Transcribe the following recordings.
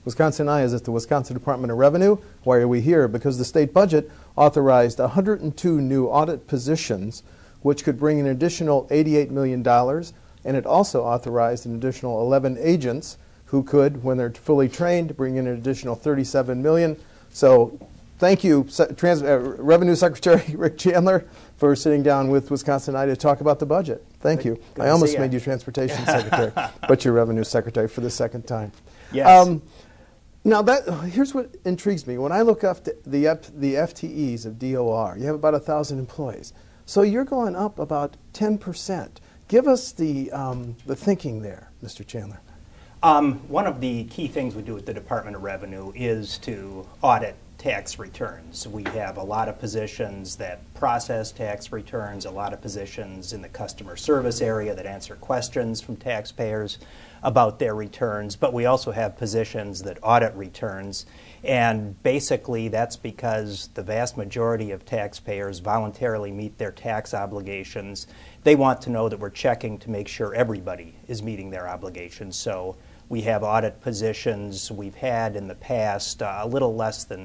Wisconsin Eye is at the Wisconsin Department of Revenue. Why are we here? Because the state budget authorized 102 new audit positions, which could bring an additional $88 million, and it also authorized an additional 11 agents who could, when they're fully trained, bring in an additional $37 million. So thank you, Revenue Secretary Rick Chandler, for sitting down with Wisconsin Eye to talk about the budget. Thank you. I almost made you Transportation Secretary, but you're Revenue Secretary for the second time. Yes. Now, here's what intrigues me. When I look up the FTEs of DOR, you have about 1,000 employees. So you're going up about 10%. Give us the thinking there, Mr. Chandler. One of the key things we do at the Department of Revenue is to audit tax returns. We have a lot of positions that process tax returns, a lot of positions in the customer service area that answer questions from taxpayers about their returns, but we also have positions that audit returns. And basically that's because the vast majority of taxpayers voluntarily meet their tax obligations. They want to know that we're checking to make sure everybody is meeting their obligations. So we have audit positions. We've had in the past a little less than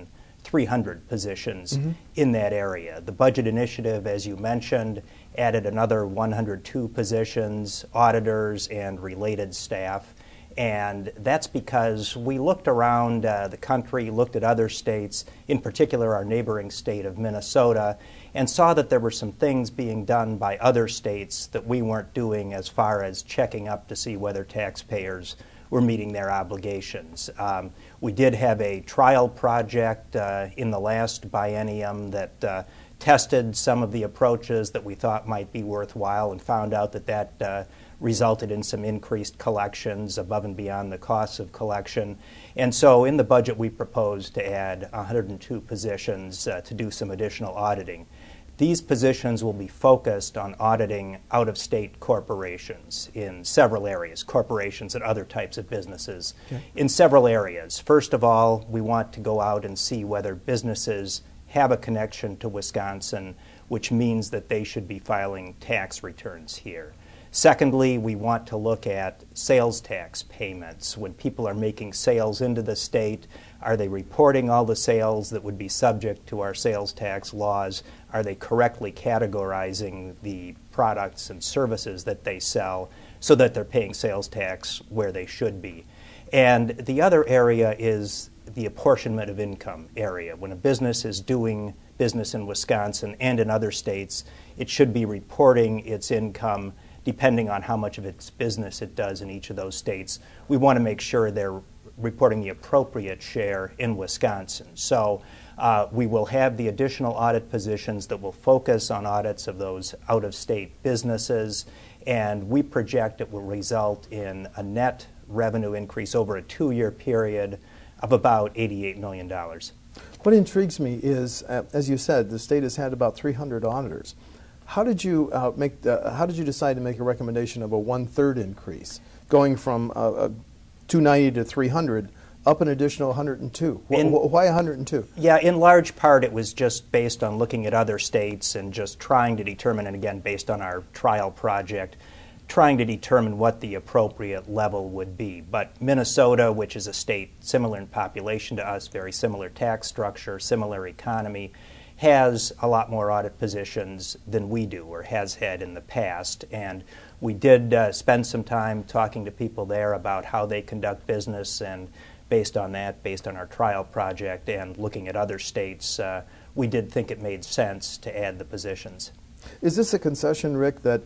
300 positions in that area. The budget initiative, as you mentioned, added another 102 positions, auditors and related staff. And that's because we looked around the country, looked at other states, in particular our neighboring state of Minnesota, and saw that there were some things being done by other states that we weren't doing as far as checking up to see whether taxpayers were meeting their obligations. We did have a trial project in the last biennium that tested some of the approaches that we thought might be worthwhile and found out that that resulted in some increased collections above and beyond the costs of collection. And so in the budget we proposed to add 102 positions to do some additional auditing. These positions will be focused on auditing out-of-state corporations in several areas, corporations and other types of businesses in several areas. First of all, we want to go out and see whether businesses have a connection to Wisconsin, which means that they should be filing tax returns here. Secondly, we want to look at sales tax payments. When people are making sales into the state, are they reporting all the sales that would be subject to our sales tax laws? Are they correctly categorizing the products and services that they sell so that they're paying sales tax where they should be? And the other area is the apportionment of income area. When a business is doing business in Wisconsin and in other states, it should be reporting its income depending on how much of its business it does in each of those states. We want to make sure they're reporting the appropriate share in Wisconsin. So we will have the additional audit positions that will focus on audits of those out-of-state businesses, and we project it will result in a net revenue increase over a 2-year period of about $88 million. What intrigues me is, as you said, the state has had about 300 auditors. How did you decide to make a recommendation of a 1/3 increase, going from 290 to 300, up an additional 102? Why 102? Yeah, in large part it was just based on looking at other states and just trying to determine, and again based on our trial project, trying to determine what the appropriate level would be. But Minnesota, which is a state similar in population to us, very similar tax structure, similar economy, has a lot more audit positions than we do, or has had in the past. And we did spend some time talking to people there about how they conduct business, and based on that, based on our trial project and looking at other states, we did think it made sense to add the positions. Is this a concession, Rick, that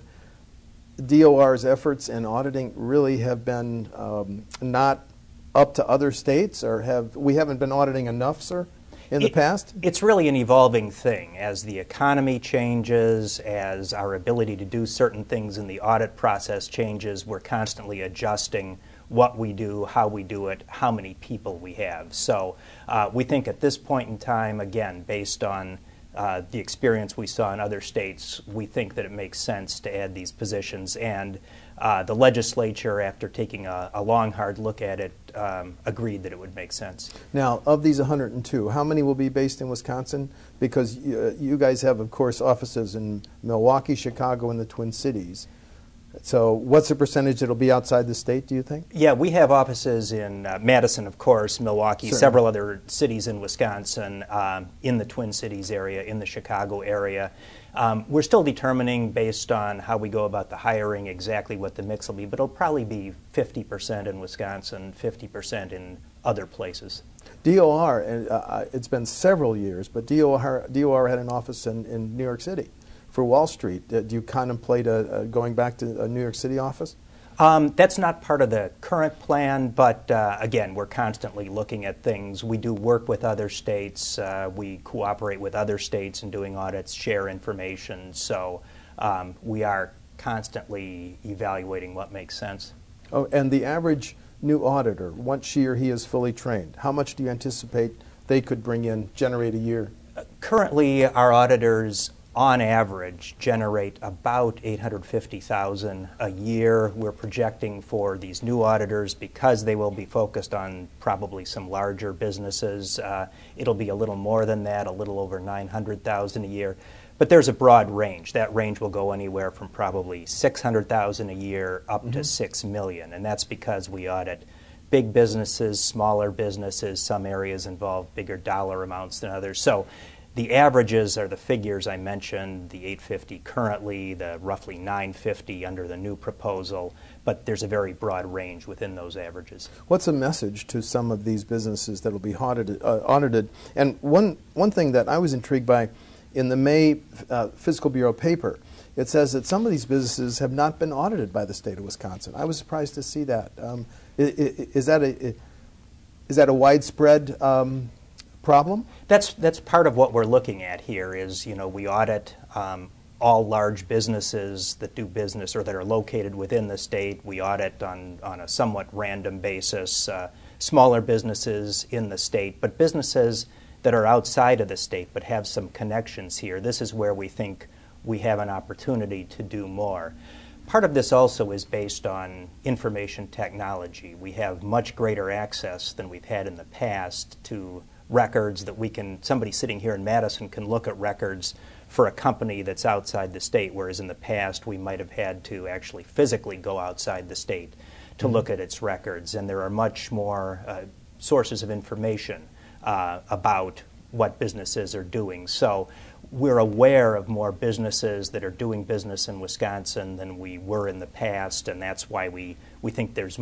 DOR's efforts in auditing really have been not up to other states, or we haven't been auditing enough, sir, in the past? It's really an evolving thing. As the economy changes, as our ability to do certain things in the audit process changes, we're constantly adjusting what we do, how we do it, how many people we have. So we think at this point in time, again, based on the experience we saw in other states, we think that it makes sense to add these positions. And the legislature, after taking a long, hard look at it, agreed that it would make sense. Now, of these 102, how many will be based in Wisconsin? Because you guys have, of course, offices in Milwaukee, Chicago, and the Twin Cities. So what's the percentage that'll be outside the state, do you think? Yeah, we have offices in Madison, of course, Milwaukee, Certainly. several other cities in Wisconsin, in the Twin Cities area, in the Chicago area. We're still determining, based on how we go about the hiring, exactly what the mix will be, but it'll probably be 50% in Wisconsin, 50% in other places. DOR, it's been several years, but DOR had an office in New York City for Wall Street. Do you contemplate going back to a New York City office? That's not part of the current plan, but again, we're constantly looking at things. We do work with other states. We cooperate with other states in doing audits, share information. So we are constantly evaluating what makes sense. Oh, and the average new auditor, once she or he is fully trained, how much do you anticipate they could generate a year? Currently, our auditors, on average, generate about $850,000 a year. We're projecting for these new auditors, because they will be focused on probably some larger businesses, it'll be a little more than that, a little over $900,000 a year. But there's a broad range. That range will go anywhere from probably $600,000 a year up to $6 million, and that's because we audit big businesses, smaller businesses. Some areas involve bigger dollar amounts than others. So the averages are the figures I mentioned, the 850 currently, the roughly 950 under the new proposal, but there's a very broad range within those averages. What's a message to some of these businesses that will be audited? And one thing that I was intrigued by, in the May Fiscal Bureau paper, it says that some of these businesses have not been audited by the state of Wisconsin. I was surprised to see that. Is that a widespread problem? That's part of what we're looking at here. Is, we audit all large businesses that do business or that are located within the state. We audit on a somewhat random basis smaller businesses in the state, but businesses that are outside of the state but have some connections here. This is where we think we have an opportunity to do more. Part of this also is based on information technology. We have much greater access than we've had in the past to records that somebody sitting here in Madison can look at records for a company that's outside the state, whereas in the past we might have had to actually physically go outside the state to look at its records. And there are much more sources of information about what businesses are doing. So we're aware of more businesses that are doing business in Wisconsin than we were in the past, and that's why we think there's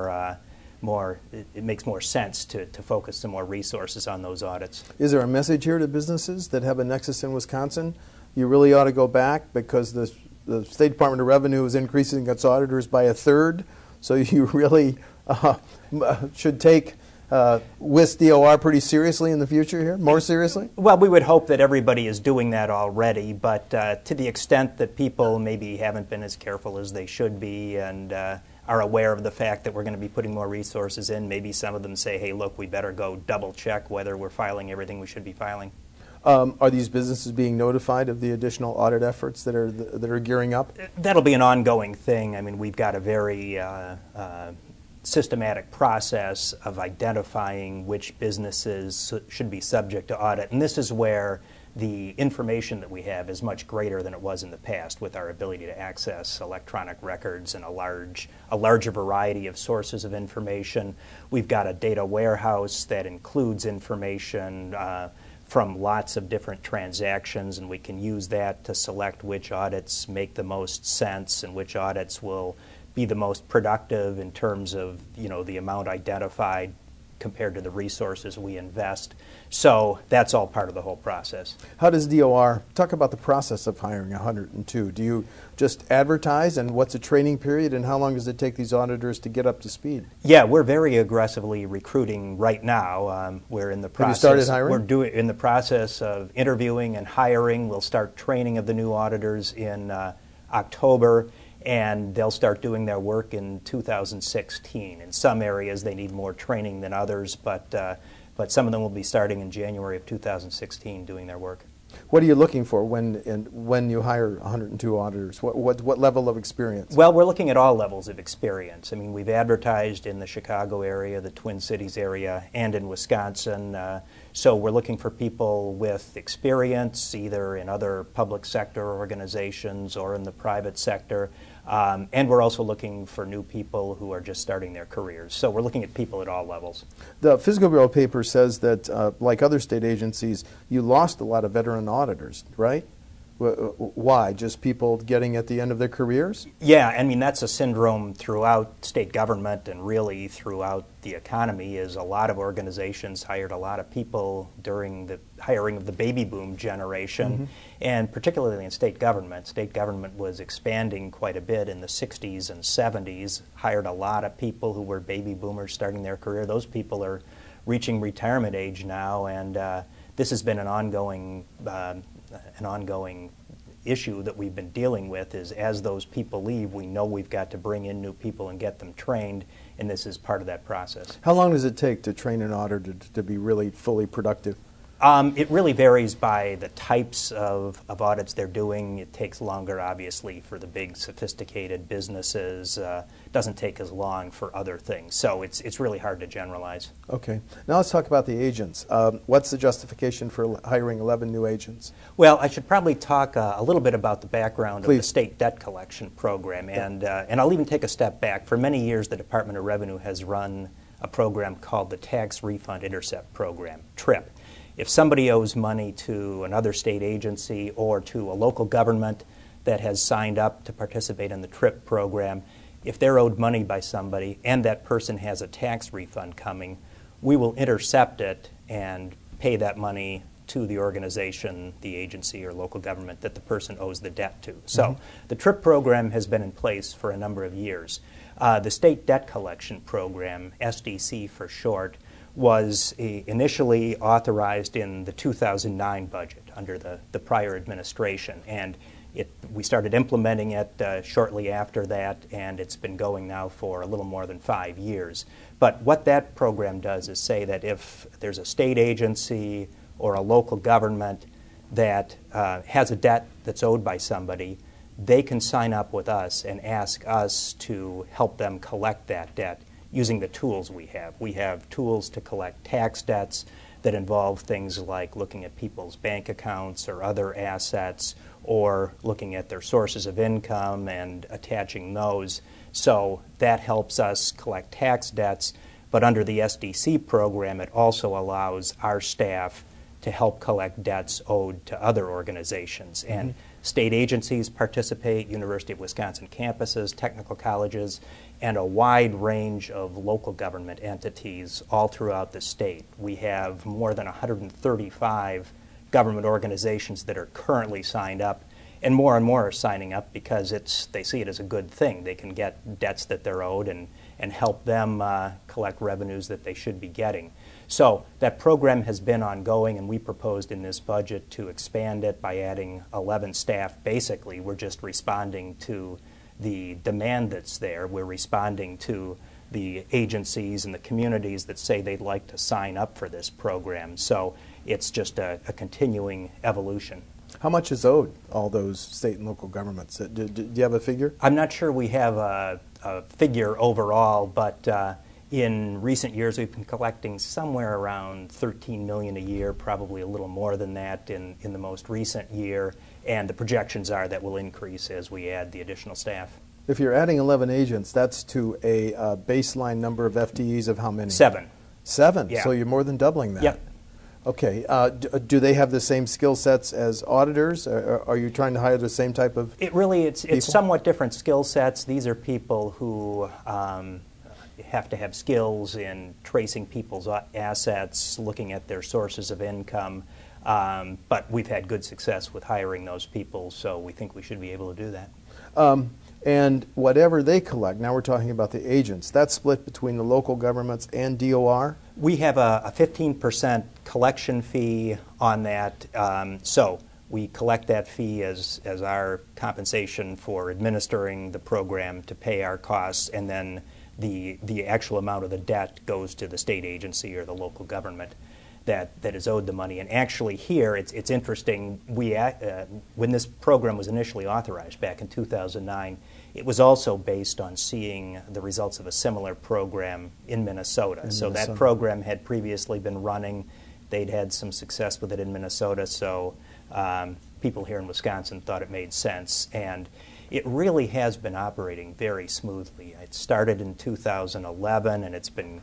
it makes more sense to focus some more resources on those audits. Is there a message here to businesses that have a nexus in Wisconsin? You really ought to go back, because the State Department of Revenue is increasing its auditors by 1/3, so you really should take WIS DOR pretty seriously in the future here, more seriously? Well, we would hope that everybody is doing that already, but to the extent that people maybe haven't been as careful as they should be and are aware of the fact that we're going to be putting more resources in, maybe some of them say, hey, look, we better go double check whether we're filing everything we should be filing. Are these businesses being notified of the additional audit efforts that are gearing up? That'll be an ongoing thing. I mean, we've got a very systematic process of identifying which businesses should be subject to audit, and this is where the information that we have is much greater than it was in the past, with our ability to access electronic records and a larger variety of sources of information. We've got a data warehouse that includes information from lots of different transactions, and we can use that to select which audits make the most sense and which audits will be the most productive in terms of the amount identified compared to the resources we invest. So that's all part of the whole process. How does DOR talk about the process of hiring 102? Do you just advertise, and what's a training period, and how long does it take these auditors to get up to speed? Yeah, we're very aggressively recruiting right now. We're in the process. Have you started hiring? We're in the process of interviewing and hiring. We'll start training of the new auditors in October, and they'll start doing their work in 2016. In some areas, they need more training than others, but some of them will be starting in January of 2016 doing their work. What are you looking for when you hire 102 auditors? What level of experience? Well, we're looking at all levels of experience. I mean, we've advertised in the Chicago area, the Twin Cities area, and in Wisconsin. So we're looking for people with experience, either in other public sector organizations or in the private sector. And we're also looking for new people who are just starting their careers. So we're looking at people at all levels. The Fiscal Bureau paper says that, like other state agencies, you lost a lot of veteran auditors, right? Why? Just people getting at the end of their careers? Yeah, I mean, that's a syndrome throughout state government and really throughout the economy. Is a lot of organizations hired a lot of people during the hiring of the baby boom generation, and particularly in state government. State government was expanding quite a bit in the 60s and 70s, hired a lot of people who were baby boomers starting their career. Those people are reaching retirement age now, and this has been an ongoing issue that we've been dealing with. Is as those people leave, we know we've got to bring in new people and get them trained, and this is part of that process. How long does it take to train an auditor to be really fully productive? It really varies by the types of audits they're doing. It takes longer, obviously, for the big, sophisticated businesses. Doesn't take as long for other things. So it's really hard to generalize. Okay. Now let's talk about the agents. What's the justification for hiring 11 new agents? Well, I should probably talk a little bit about the background of the state debt collection program. And I'll even take a step back. For many years, the Department of Revenue has run a program called the Tax Refund Intercept Program, TRIP. If somebody owes money to another state agency or to a local government that has signed up to participate in the TRIP program, if they're owed money by somebody and that person has a tax refund coming, we will intercept it and pay that money to the organization, the agency, or local government that the person owes the debt to. So the TRIP program has been in place for a number of years. The State Debt Collection Program, SDC for short, was initially authorized in the 2009 budget under the prior administration, and we started implementing it shortly after that, and it's been going now for a little more than 5 years. But what that program does is say that if there's a state agency or a local government that has a debt that's owed by somebody, they can sign up with us and ask us to help them collect that debt using the tools we have. We have tools to collect tax debts that involve things like looking at people's bank accounts or other assets, or looking at their sources of income and attaching those. So that helps us collect tax debts, but under the SDC program, it also allows our staff to help collect debts owed to other organizations. And state agencies participate, University of Wisconsin campuses, technical colleges, and a wide range of local government entities all throughout the state. We have more than 135 government organizations that are currently signed up, and more are signing up because they see it as a good thing. They can get debts that they're owed and help them collect revenues that they should be getting. So that program has been ongoing, and we proposed in this budget to expand it by adding 11 staff. Basically, we're just responding to the demand that's there. We're responding to the agencies and the communities that say they'd like to sign up for this program. So it's just a continuing evolution. How much is owed all those state and local governments? Do you have a figure? I'm not sure we have a figure overall, but in recent years we've been collecting somewhere around $13 million a year, probably a little more than that in the most recent year, and the projections are that will increase as we add the additional staff. If you're adding 11 agents, that's to a baseline number of FTEs of how many? 7. 7? Yeah. So you're more than doubling that. Yep. Okay. Do they have the same skill sets as auditors? Or are you trying to hire the same type of It's somewhat different skill sets. These are people who have to have skills in tracing people's assets, looking at their sources of income. But we've had good success with hiring those people, so we think we should be able to do that. And whatever they collect, now we're talking about the agents, that's split between the local governments and DOR? We have a 15% collection fee on that. So we collect that fee as our compensation for administering the program to pay our costs, and then the actual amount of the debt goes to the state agency or the local government that is owed the money. And actually here, it's interesting, when this program was initially authorized back in 2009, it was also based on seeing the results of a similar program in Minnesota. So that program had previously been running. They'd had some success with it in Minnesota, so people here in Wisconsin thought it made sense. And It really has been operating very smoothly. It started in 2011, and it's been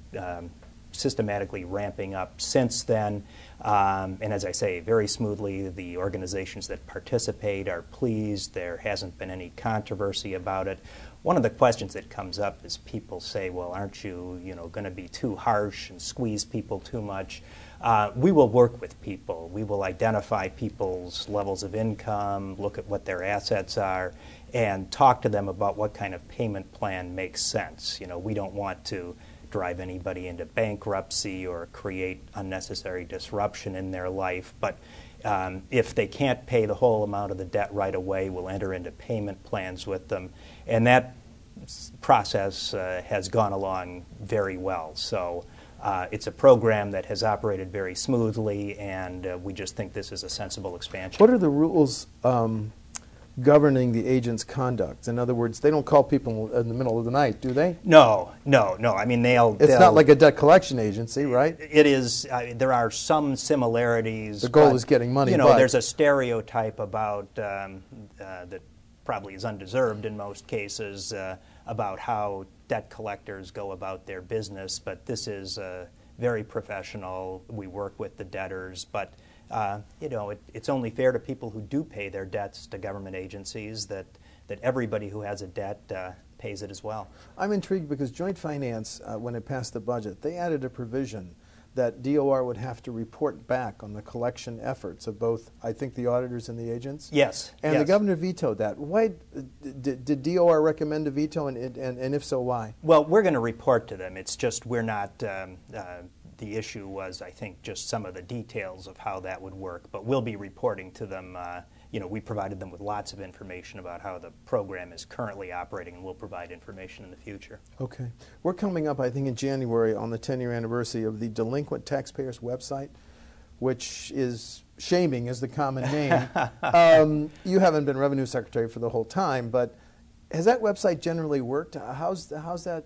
systematically ramping up since then. And as I say, very smoothly. The organizations that participate are pleased. There hasn't been any controversy about it. One of the questions that comes up is people say, well, aren't you, going to be too harsh and squeeze people too much? We will work with people. We will identify people's levels of income, look at what their assets are, and talk to them about what kind of payment plan makes sense. We don't want to drive anybody into bankruptcy or create unnecessary disruption in their life. But if they can't pay the whole amount of the debt right away, we'll enter into payment plans with them. And that process has gone along very well. So it's a program that has operated very smoothly, and we just think this is a sensible expansion. What are the rules governing the agent's conduct? In other words, they don't call people in the middle of the night, do they? No. I mean, it's not like a debt collection agency, right? It is. There are some similarities. The goal is getting money. There's a stereotype about that probably is undeserved in most cases about how debt collectors go about their business. But this is very professional. We work with the debtors, but it's only fair to people who do pay their debts to government agencies that everybody who has a debt pays it as well. I'm intrigued because Joint Finance, when it passed the budget, they added a provision that DOR would have to report back on the collection efforts of both, I think, the auditors and the agents. Yes. And the governor vetoed that. Why did DOR recommend a veto, and if so, why? Well, we're going to report to them. It's just we're not. The issue was, I think, just some of the details of how that would work. But we'll be reporting to them. We provided them with lots of information about how the program is currently operating, and we'll provide information in the future. Okay. We're coming up, I think, in January on the 10-year anniversary of the Delinquent Taxpayers website, which is shaming is the common name. You haven't been Revenue Secretary for the whole time, but has that website generally worked? How's that?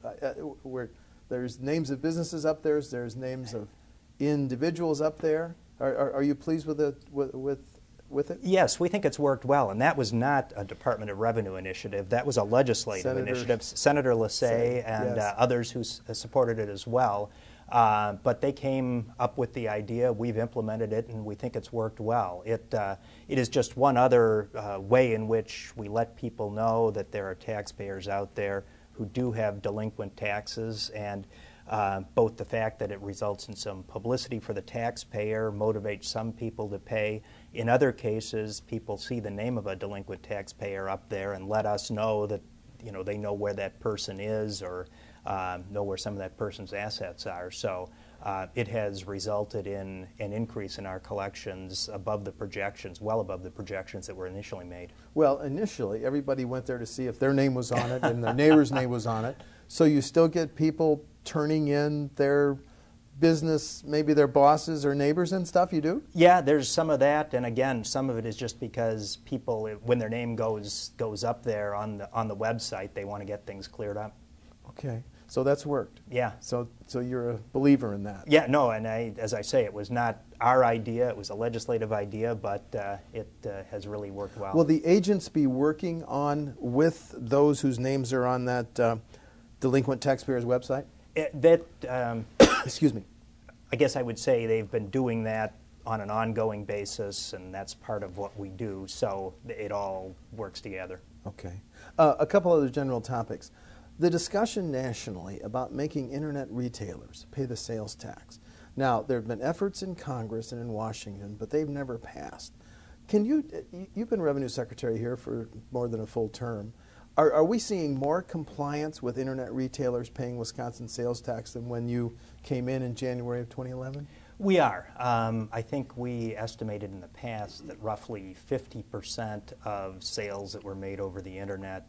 There's names of businesses up there. There's names of individuals up there. Are you pleased with it? With it? Yes, we think it's worked well, and that was not a Department of Revenue initiative. That was a legislative initiative. Senator Lissay and others who supported it as well. But they came up with the idea. We've implemented it, and we think it's worked well. It is just one other way in which we let people know that there are taxpayers out there who do have delinquent taxes, and both the fact that it results in some publicity for the taxpayer motivates some people to pay. In other cases, people see the name of a delinquent taxpayer up there and let us know that they know where that person is or know where some of that person's assets are. So it has resulted in an increase in our collections above the projections, well above the projections that were initially made. Well, initially, everybody went there to see if their name was on it and their neighbor's name was on it. So you still get people turning in their business, maybe their bosses or neighbors and stuff, you do? Yeah, there's some of that, and again, some of it is just because people, when their name goes up there on the website, they want to get things cleared up. Okay. So that's worked. Yeah. So you're a believer in that. Yeah. No. And as I say, it was not our idea. It was a legislative idea, but it has really worked well. Will the agents be working with those whose names are on that Delinquent Taxpayers website? Excuse me. I guess I would say they've been doing that on an ongoing basis, and that's part of what we do. So it all works together. Okay. A couple other general topics. The discussion nationally about making Internet retailers pay the sales tax. Now, there have been efforts in Congress and in Washington, but they've never passed. You've been Revenue Secretary here for more than a full term. Are we seeing more compliance with Internet retailers paying Wisconsin sales tax than when you came in January of 2011? We are. I think we estimated in the past that roughly 50% of sales that were made over the Internet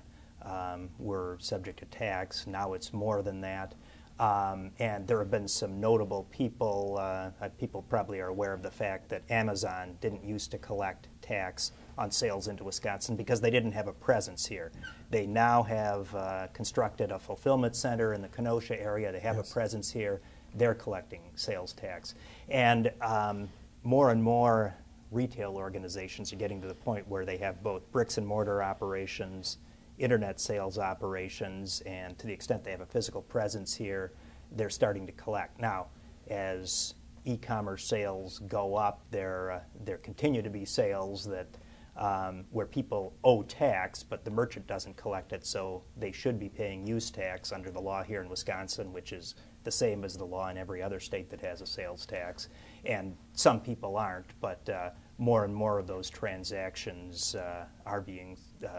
were subject to tax. Now it's more than that. And there have been some notable people. People probably are aware of the fact that Amazon didn't used to collect tax on sales into Wisconsin because they didn't have a presence here. They now have constructed a fulfillment center in the Kenosha area. They have a presence here. They're collecting sales tax. And more and more retail organizations are getting to the point where they have both bricks and mortar operations, internet sales operations, and to the extent they have a physical presence here, they're starting to collect. Now, as e-commerce sales go up, there continue to be sales that where people owe tax, but the merchant doesn't collect it, so they should be paying use tax under the law here in Wisconsin, which is the same as the law in every other state that has a sales tax. And some people aren't, but more and more of those transactions are being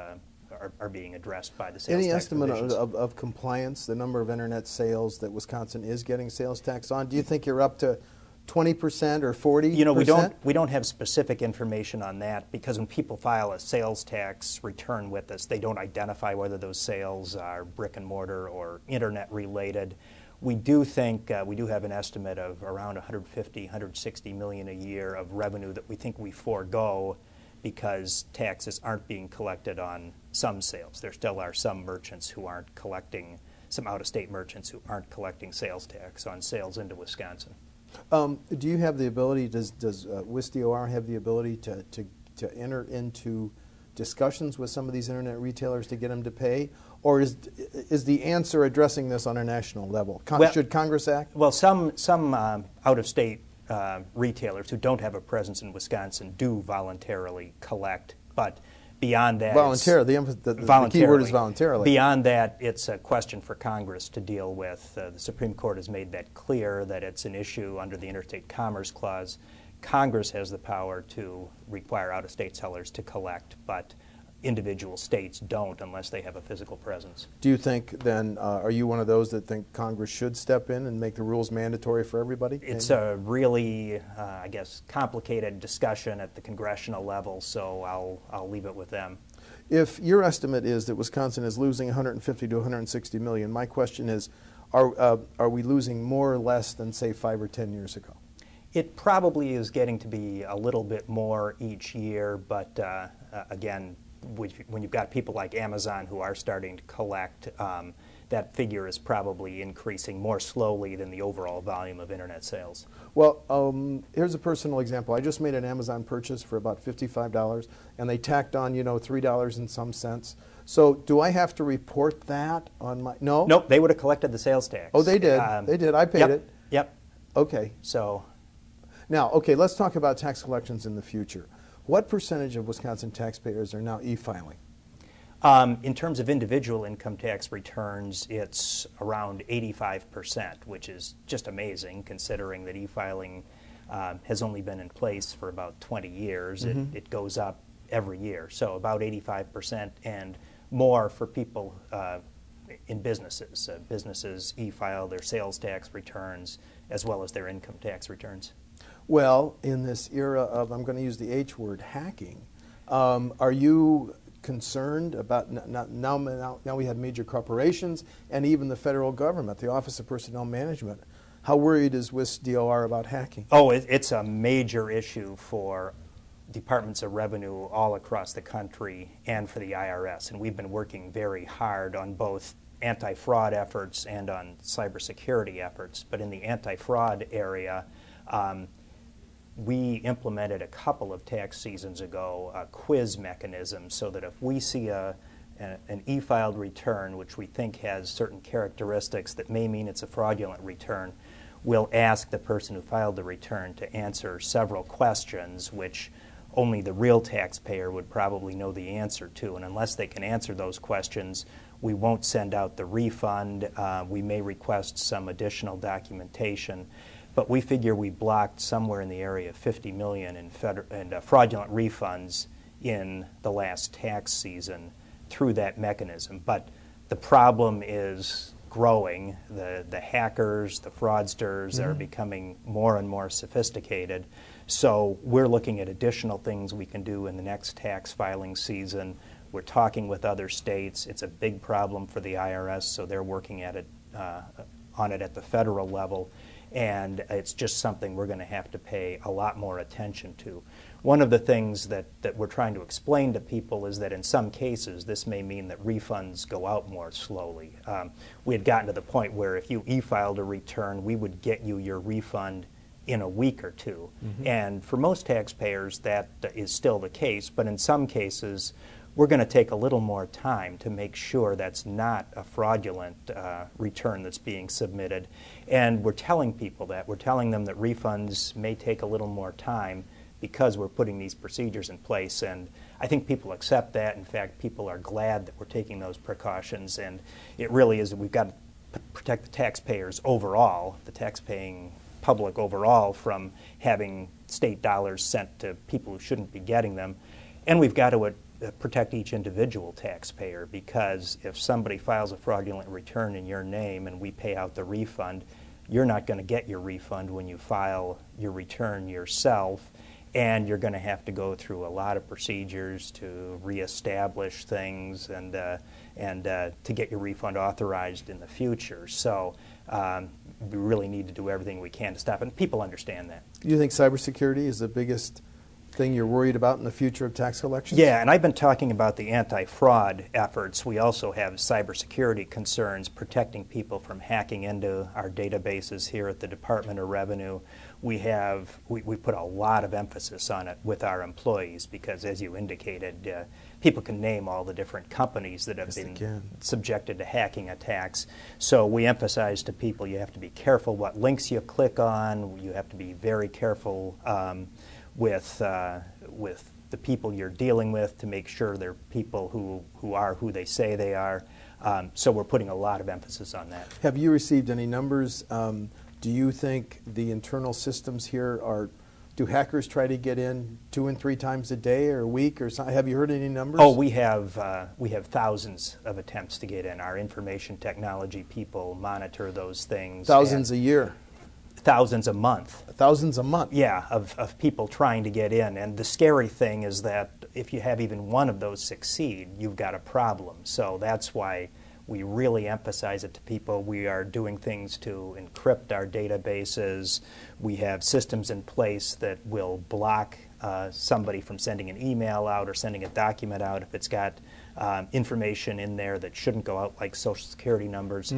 addressed by the sales Any tax estimate provisions. of compliance, the number of internet sales that Wisconsin is getting sales tax on? Do you think you're up to 20% or 40%? You know, we don't have specific information on that because when people file a sales tax return with us, they don't identify whether those sales are brick and mortar or internet related. We do think we do have an estimate of around 150, 160 million a year of revenue that we think we forego because taxes aren't being collected on some sales. There still are some merchants who aren't collecting, some out-of-state merchants who aren't collecting sales tax on sales into Wisconsin. Do you have the ability, does WisDOR have the ability to enter into discussions with some of these internet retailers to get them to pay? Or is the answer addressing this on a national level? Should Congress act? Well, some out-of-state retailers who don't have a presence in Wisconsin do voluntarily collect, but beyond that, voluntarily. The key word is voluntarily. Beyond that, it's a question for Congress to deal with. The Supreme Court has made that clear that it's an issue under the Interstate Commerce Clause. Congress has the power to require out-of-state sellers to collect, but individual states don't unless they have a physical presence. Do you think then, are you one of those that think Congress should step in and make the rules mandatory for everybody? It's a really, I guess, complicated discussion at the congressional level, so I'll leave it with them. If your estimate is that Wisconsin is losing 150 to 160 million, my question is, are we losing more or less than, say, 5 or 10 years ago? It probably is getting to be a little bit more each year, but again, when you've got people like Amazon who are starting to collect, that figure is probably increasing more slowly than the overall volume of internet sales. Well, here's a personal example. I just made an Amazon purchase for about $55, and they tacked on, $3 and some cents. So do I have to report that on my? No. Nope. They would have collected the sales tax. Oh, they did. They did. I paid it. Yep. Okay. So. Now, okay, let's talk about tax collections in the future. What percentage of Wisconsin taxpayers are now e-filing? In terms of individual income tax returns, it's around 85%, which is just amazing considering that e-filing has only been in place for about 20 years. Mm-hmm. It goes up every year, so about 85% and more for people in businesses. Businesses e-file their sales tax returns as well as their income tax returns. Well, in this era of, I'm going to use the H word, hacking, are you concerned about, now we have major corporations and even the federal government, the Office of Personnel Management. How worried is WisDOR about hacking? Oh, it's a major issue for departments of revenue all across the country and for the IRS. And we've been working very hard on both anti-fraud efforts and on cybersecurity efforts. But in the anti-fraud area, we implemented a couple of tax seasons ago a quiz mechanism so that if we see an e-filed return which we think has certain characteristics that may mean it's a fraudulent return, we'll ask the person who filed the return to answer several questions which only the real taxpayer would probably know the answer to. And unless they can answer those questions, we won't send out the refund. We may request some additional documentation. But we figure we blocked somewhere in the area of $50 million in fraudulent refunds in the last tax season through that mechanism. But the problem is growing. The hackers, the fraudsters are becoming more and more sophisticated. So we're looking at additional things we can do in the next tax filing season. We're talking with other states. It's a big problem for the IRS, so they're working at it on it at the federal level. And it's just something we're going to have to pay a lot more attention to. One of the things that we're trying to explain to people is that in some cases this may mean that refunds go out more slowly. We had gotten to the point where if you e-filed a return, we would get you your refund in a week or two. And for most taxpayers, that is still the case, but in some cases, we're going to take a little more time to make sure that's not a fraudulent return that's being submitted. And we're telling people that. We're telling them that refunds may take a little more time because we're putting these procedures in place. And I think people accept that. In fact, people are glad that we're taking those precautions. And it really is that we've got to protect the taxpayers overall, the taxpaying public overall, from having state dollars sent to people who shouldn't be getting them. And we've got to protect each individual taxpayer, because if somebody files a fraudulent return in your name and we pay out the refund, you're not going to get your refund when you file your return yourself, and you're going to have to go through a lot of procedures to reestablish things and to get your refund authorized in the future. So we really need to do everything we can to stop it, and people understand that. Do you think cybersecurity is the biggest thing you're worried about in the future of tax collections? Yeah, and I've been talking about the anti-fraud efforts. We also have cybersecurity concerns, protecting people from hacking into our databases here at the Department of Revenue. We put a lot of emphasis on it with our employees because, as you indicated, people can name all the different companies that have been subjected to hacking attacks. So we emphasize to people you have to be careful what links you click on. You have to be very careful with the people you're dealing with to make sure they're people who are who they say they are. So we're putting a lot of emphasis on that. Have you received any numbers? Do you think the internal systems here do hackers try to get in 2 and 3 times a day or a week or something? Have you heard any numbers? Oh, we have thousands of attempts to get in. Our information technology people monitor those things. Thousands a year? Thousands a month. Thousands a month? Yeah, of people trying to get in. And the scary thing is that if you have even one of those succeed, you've got a problem. So that's why we really emphasize it to people. We are doing things to encrypt our databases. We have systems in place that will block somebody from sending an email out or sending a document out if it's got information in there that shouldn't go out, like Social Security numbers.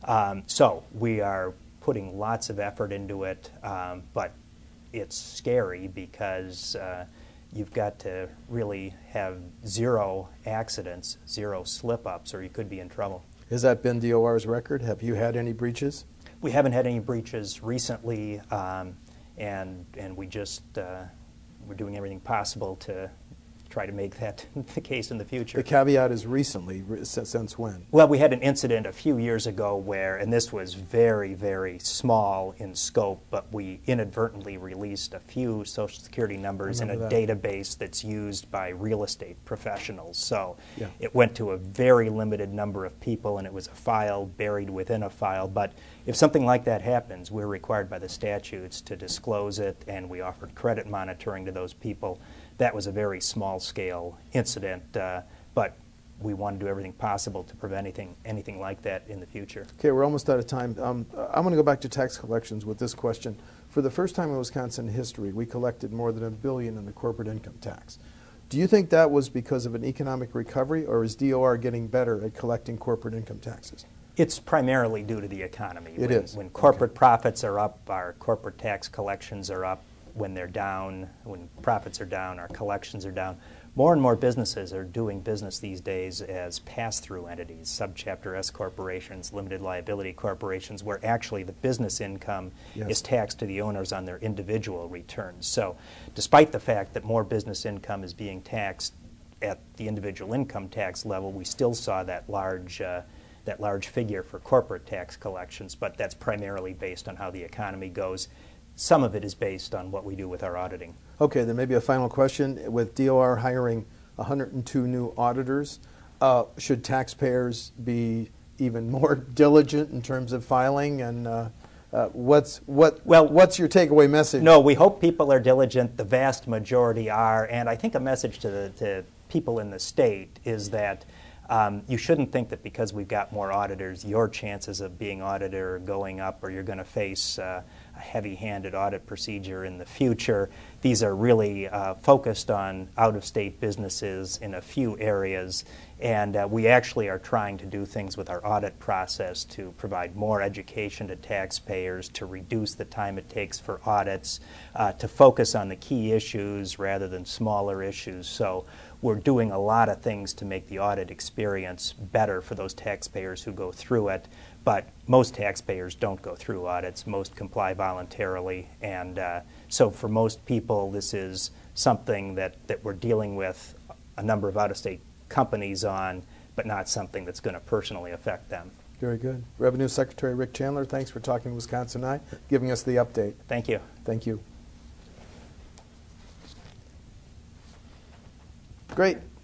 So we are putting lots of effort into it, but it's scary because you've got to really have 0 accidents, 0 slip-ups, or you could be in trouble. Has that been DOR's record? Have you had any breaches? We haven't had any breaches recently, and we just we're doing everything possible to try to make that the case in the future. The caveat is recently. Since when? Well, we had an incident a few years ago where, and this was very, very small in scope, but we inadvertently released a few Social Security numbers in a database that's used by real estate professionals. So it went to a very limited number of people, and it was a file buried within a file. But if something like that happens, we're required by the statutes to disclose it, and we offered credit monitoring to those people. That was a very small-scale incident, but we want to do everything possible to prevent anything like that in the future. Okay, we're almost out of time. I'm going to go back to tax collections with this question. For the first time in Wisconsin history, we collected more than $1 billion in the corporate income tax. Do you think that was because of an economic recovery, or is DOR getting better at collecting corporate income taxes? It's primarily due to the economy. It is. When corporate profits are up, our corporate tax collections are up. When they're down, when profits are down, our collections are down. More and more businesses are doing business these days as pass-through entities, subchapter S corporations, limited liability corporations, where actually the business income is taxed to the owners on their individual returns. So despite the fact that more business income is being taxed at the individual income tax level, we still saw that large figure for corporate tax collections, but that's primarily based on how the economy goes. Some of it is based on what we do with our auditing. Okay, then maybe a final question. With DOR hiring 102 new auditors, should taxpayers be even more diligent in terms of filing? And what's your takeaway message? No, we hope people are diligent. The vast majority are. And I think a message to people in the state is that you shouldn't think that because we've got more auditors, your chances of being audited are going up, or you're going to face heavy-handed audit procedure in the future. These are really focused on out-of-state businesses in a few areas, and we actually are trying to do things with our audit process to provide more education to taxpayers, to reduce the time it takes for audits, to focus on the key issues rather than smaller issues. So we're doing a lot of things to make the audit experience better for those taxpayers who go through it. But most taxpayers don't go through audits. Most comply voluntarily. And so for most people, this is something that we're dealing with a number of out-of-state companies on, but not something that's going to personally affect them. Very good. Revenue Secretary Rick Chandler, thanks for talking to Wisconsin Eye, giving us the update. Thank you. Thank you. Great.